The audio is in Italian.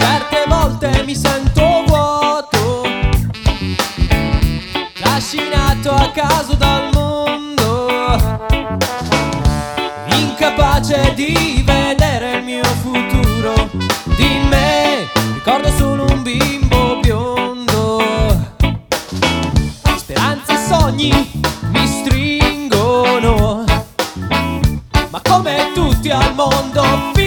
Certe volte mi sento vuoto, trascinato a caso dal mondo, incapace di vedere il mio futuro. Di me ricordo solo un bimbo biondo. Speranze e sogni mi stringono, ma come tutti al mondo